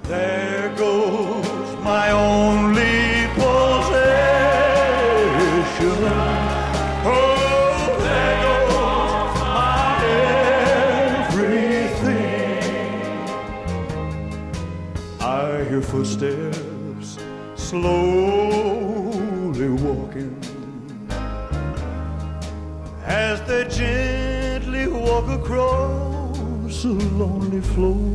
There goes my only possession. Oh, there goes my everything. I hear footsteps slowly walking as they gently walk across a lonely floor.